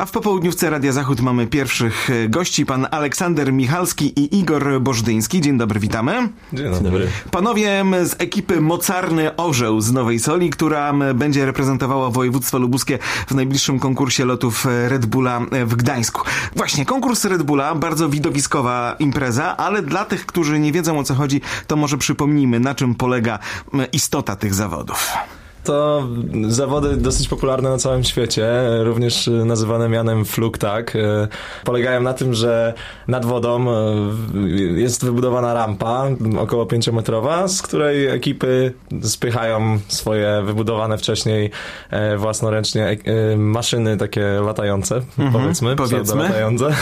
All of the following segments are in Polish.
A w popołudniówce Radia Zachód mamy pierwszych gości, pan Aleksander Michalski i Igor Bożdyński. Dzień dobry, witamy. Dzień dobry. Panowie z ekipy Mocarny Orzeł z Nowej Soli, która będzie reprezentowała województwo lubuskie w najbliższym konkursie lotów Red Bulla w Gdańsku. Właśnie, konkurs Red Bulla, bardzo widowiskowa impreza, ale dla tych, którzy nie wiedzą, o co chodzi, to może przypomnijmy, na czym polega istota tych zawodów. To zawody dosyć popularne na całym świecie, również nazywane mianem flugtag. Polegają na tym, że nad wodą jest wybudowana rampa, około 5-metrowa, z której ekipy spychają swoje wybudowane wcześniej własnoręcznie maszyny takie latające, powiedzmy. Latające.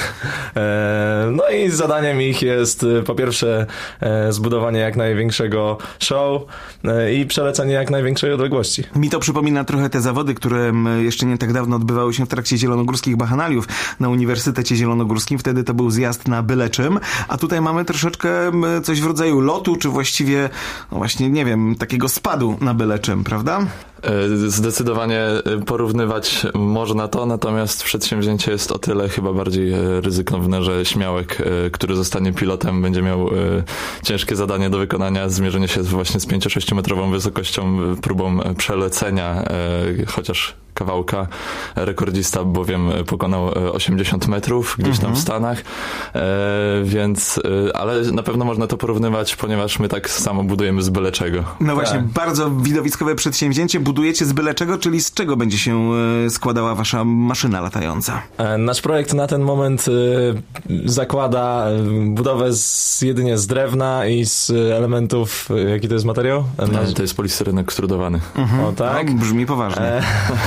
No i zadaniem ich jest po pierwsze zbudowanie jak największego show i przelecenie jak największej odległości. Mi to przypomina trochę te zawody, które jeszcze nie tak dawno odbywały się w trakcie zielonogórskich bacchanaliów na Uniwersytecie Zielonogórskim. Wtedy to był zjazd na byle czym, a tutaj mamy troszeczkę coś w rodzaju lotu, czy właściwie, no właśnie, nie wiem, takiego spadu na byle czym, prawda? Zdecydowanie porównywać można to, natomiast przedsięwzięcie jest o tyle chyba bardziej ryzykowne, że śmiałek, który zostanie pilotem, będzie miał ciężkie zadanie do wykonania, zmierzenie się właśnie z 5-6 metrową wysokością, próbą przelecenia chociaż kawałka. Rekordzista bowiem pokonał 80 metrów gdzieś tam w Stanach, więc, ale na pewno można to porównywać, ponieważ my tak samo budujemy z byle czego. No właśnie, bardzo widowiskowe przedsięwzięcie. Budujecie z byle czego, czyli z czego będzie się składała wasza maszyna latająca? Nasz projekt na ten moment zakłada budowę jedynie z drewna i z elementów, jaki to jest materiał? To jest polistyren ekstrudowany. O tak? No, brzmi poważnie.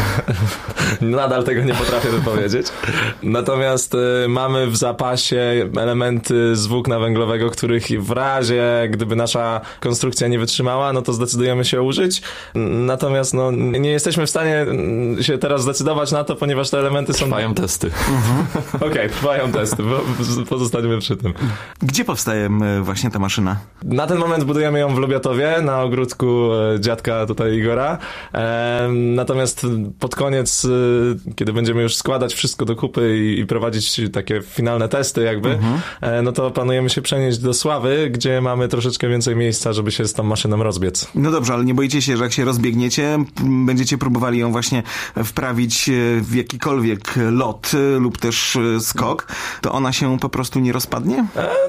Nadal tego nie potrafię wypowiedzieć. Natomiast mamy w zapasie elementy z włókna węglowego, których w razie, gdyby nasza konstrukcja nie wytrzymała, no to zdecydujemy się użyć. Natomiast no, nie jesteśmy w stanie się teraz zdecydować na to, ponieważ te elementy są... Trwają testy. Okej, trwają testy, pozostaniemy przy tym. Gdzie powstaje właśnie ta maszyna? Na ten moment budujemy ją w Lubiatowie, na ogródku dziadka tutaj Igora. Natomiast pod koniec, kiedy będziemy już składać wszystko do kupy i prowadzić takie finalne testy jakby, no to planujemy się przenieść do Sławy, gdzie mamy troszeczkę więcej miejsca, żeby się z tą maszyną rozbiec. No dobrze, ale nie boicie się, że jak się rozbiegniecie, będziecie próbowali ją właśnie wprawić w jakikolwiek lot lub też skok, to ona się po prostu nie rozpadnie?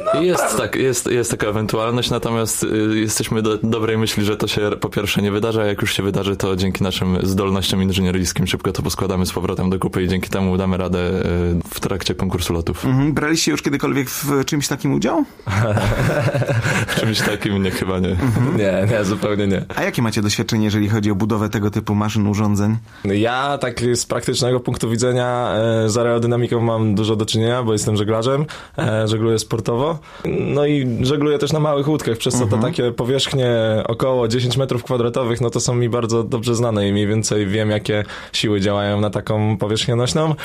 Jest taka ewentualność, natomiast jesteśmy do dobrej myśli, że to się po pierwsze nie wydarzy, a jak już się wydarzy, to dzięki naszym zdolnościom inżynieryjskim szybko to poskładamy z powrotem do kupy i dzięki temu damy radę w trakcie konkursu lotów. Braliście już kiedykolwiek w czymś takim udział? W czymś takim chyba nie. Nie, zupełnie nie. A jakie macie doświadczenie, jeżeli chodzi o budowę tego typu maszyn, urządzeń? Ja tak z praktycznego punktu widzenia z aerodynamiką mam dużo do czynienia, bo jestem żeglarzem, żegluję sportowo, no i żegluję też na małych łódkach, przez co to takie powierzchnie około 10 metrów kwadratowych, no to są mi bardzo dobrze znane i mniej więcej wiem, jakie siły działają na taką powierzchnię nośną.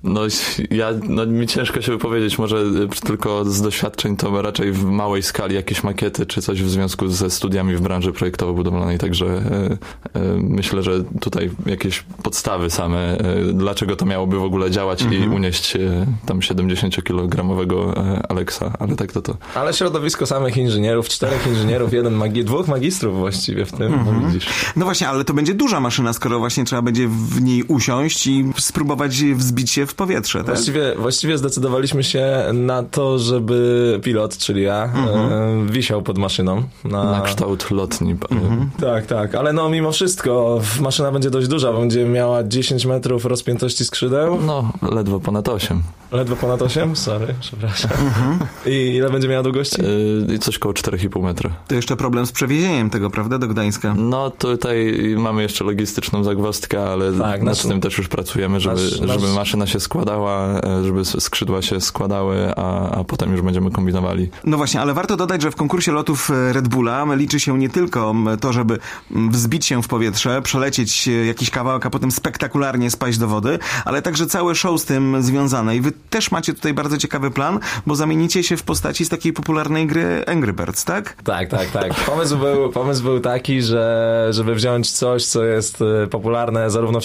Mi ciężko się wypowiedzieć, może tylko z doświadczeń to raczej w małej skali jakieś makiety, czy coś w związku ze studiami w branży projektowo-budowlanej, także myślę, że tutaj jakieś podstawy same, dlaczego to miałoby w ogóle działać i unieść tam 70-kilogramowego Alexa, ale tak to. Ale środowisko samych inżynierów, 4 inżynierów, 2 magistrów właściwie w tym, no widzisz. No właśnie, ale to będzie duża maszyna, skoro właśnie trzeba będzie w niej usiąść i spróbować wzbić się w powietrze, tak? Właściwie zdecydowaliśmy się na to, żeby pilot, czyli ja, wisiał pod maszyną. Na kształt lotni. Tak, ale no mimo wszystko maszyna będzie dość duża, będzie miała 10 metrów rozpiętości skrzydeł. No, ledwo ponad 8. Ledwo ponad 8? Sorry, przepraszam. I ile będzie miała długości? Coś koło 4,5 metra. To jeszcze problem z przewiezieniem tego, prawda, do Gdańska? No tutaj mamy jeszcze logistyczną zagwozdkę, ale nad tym też już pracujemy, żeby maszyna się składała, żeby skrzydła się składały, a potem już będziemy kombinowali. No właśnie, ale warto dodać, że w konkursie lotów Red Bulla liczy się nie tylko to, żeby wzbić się w powietrze, przelecieć jakiś kawałek, a potem spektakularnie spaść do wody, ale także całe show z tym związane. I wy też macie tutaj bardzo ciekawy plan, bo zamienicie się w postaci z takiej popularnej gry Angry Birds, tak? Tak. Pomysł był taki, żeby wziąć coś, co jest popularne zarówno w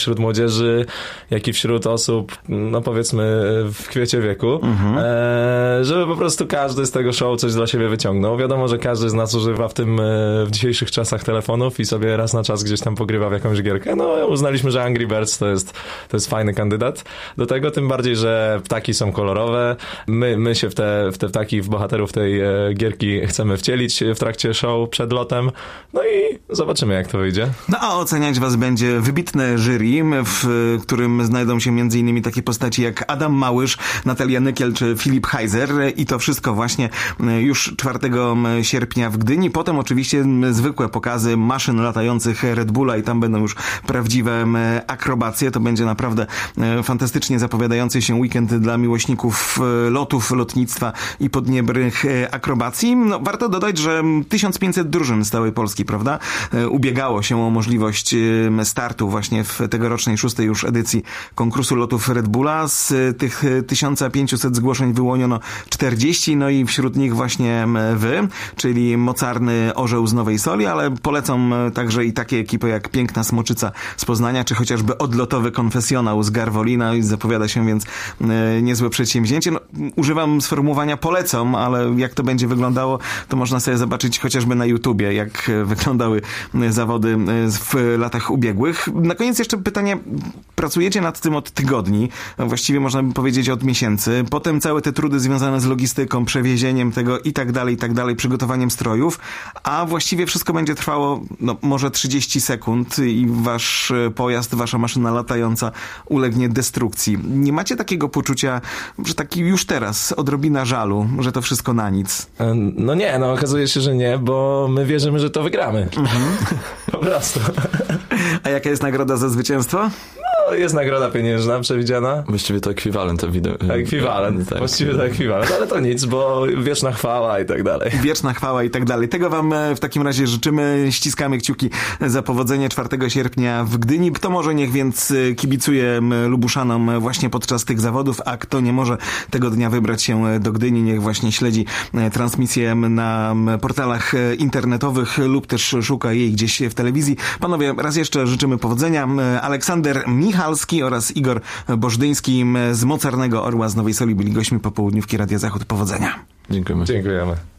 wśród młodzieży, jak i wśród osób, no powiedzmy w kwiecie wieku, żeby po prostu każdy z tego show coś dla siebie wyciągnął. Wiadomo, że każdy z nas używa w dzisiejszych czasach telefonów i sobie raz na czas gdzieś tam pogrywa w jakąś gierkę. No uznaliśmy, że Angry Birds to jest fajny kandydat do tego, tym bardziej, że ptaki są kolorowe. My się w te ptaki, w bohaterów tej gierki chcemy wcielić w trakcie show przed lotem. No i zobaczymy, jak to wyjdzie. No a oceniać was będzie wybitne jury, w którym znajdą się m.in. takie postaci jak Adam Małysz, Natalia Nykiel czy Filip Heiser i to wszystko właśnie już 4 sierpnia w Gdyni. Potem oczywiście zwykłe pokazy maszyn latających Red Bulla i tam będą już prawdziwe akrobacje. To będzie naprawdę fantastycznie zapowiadający się weekend dla miłośników lotów, lotnictwa i podniebnych akrobacji. No, warto dodać, że 1500 drużyn z całej Polski, prawda, ubiegało się o możliwość startu właśnie w tegorocznej 6. już edycji konkursu lotów Red Bulla. Z tych 1500 zgłoszeń wyłoniono 40, no i wśród nich właśnie wy, czyli mocarny orzeł z Nowej Soli, ale polecam także i takie ekipy jak Piękna Smoczyca z Poznania, czy chociażby Odlotowy Konfesjonał z Garwolina i zapowiada się więc niezłe przedsięwzięcie. No, używam sformułowania polecam, ale jak to będzie wyglądało, to można sobie zobaczyć chociażby na YouTubie, jak wyglądały zawody w latach ubiegłych. Na koniec jeszcze pytanie, pracujecie nad tym od tygodni, właściwie można by powiedzieć od miesięcy, potem całe te trudy związane z logistyką, przewiezieniem tego i tak dalej, przygotowaniem strojów, a właściwie wszystko będzie trwało może 30 sekund i wasz pojazd, wasza maszyna latająca ulegnie destrukcji. Nie macie takiego poczucia, że taki już teraz odrobina żalu, że to wszystko na nic? No nie, okazuje się, że nie, bo my wierzymy, że to wygramy. Po prostu. A jaka jest nagroda za zwycięstwo? No, jest nagroda pieniężna przewidziana. Właściwie to ekwiwalent. Ekwiwalent, tak. Właściwie to ekwiwalent, ale to nic, bo wieczna chwała i tak dalej. Wieczna chwała i tak dalej. Tego wam w takim razie życzymy, ściskamy kciuki za powodzenie 4 sierpnia w Gdyni. Kto może, niech więc kibicuje Lubuszanom właśnie podczas tych zawodów, a kto nie może tego dnia wybrać się do Gdyni, niech właśnie śledzi transmisję na portalach internetowych lub też szuka jej gdzieś w telewizji. Panowie, raz jeszcze życzymy powodzenia. Aleksander Michalski oraz Igor Bożdyński z Mocarnego Orła z Nowej Soli byli gośćmi popołudniówki Radia Zachód. Powodzenia. Dziękujemy. Dziękujemy.